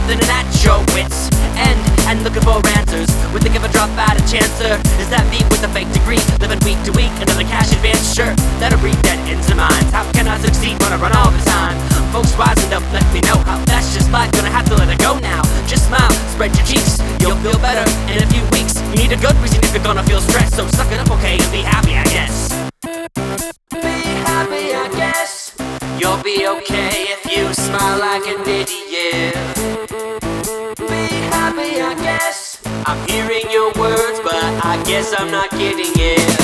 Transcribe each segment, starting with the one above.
than at your wits and looking for answers. We think if I drop out a chancer, is that me with a fake degree, living week to week, another cash advance? Sure, that'll read that into minds. How can I succeed when I run all the time? Folks rising up, let me know how that's just life. Gonna have to let it go now. Just smile, spread your cheeks, you'll feel better in a few weeks. You need a good reason if you're gonna feel stressed, so suck it up, okay, and be happy, I guess. Be happy, I guess. You'll be okay if you smile like an idiot. Be happy, I guess. I'm hearing your words, but I guess I'm not getting it.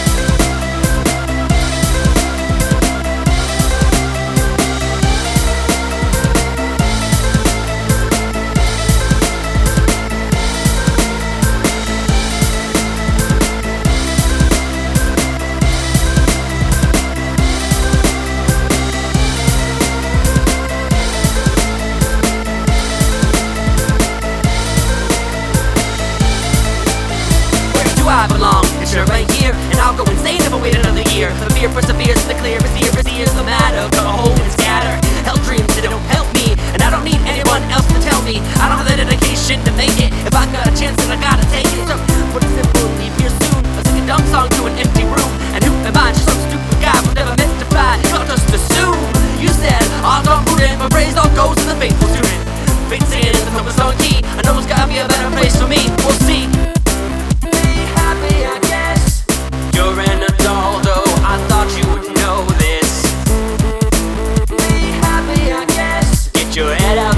I belong, it's sure right here, and I'll go insane if I wait another year. The fear perseveres, and the clear is here, the matter, cut a hole and scatter. Hell dreams, they don't help me, and I don't need anyone else to tell me. I don't have the dedication to make it, if I got a chance then I gotta take it. So, put it simple, leave here soon, I sing a dumb song to an empty room. And who am I, just some stupid guy who never meant to fly, not just assume. You said, all done prudent, but praise all goes to the faithful student. Fate singing is the purpose on key, I know it's gotta be a better place for me, we'll see. You're an adult, oh, I thought you would know this. Be happy, I guess. Get your head out